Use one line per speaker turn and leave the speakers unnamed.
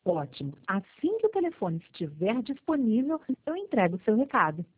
Ótimo. Assim que o telefone estiver disponível, eu entrego o seu recado.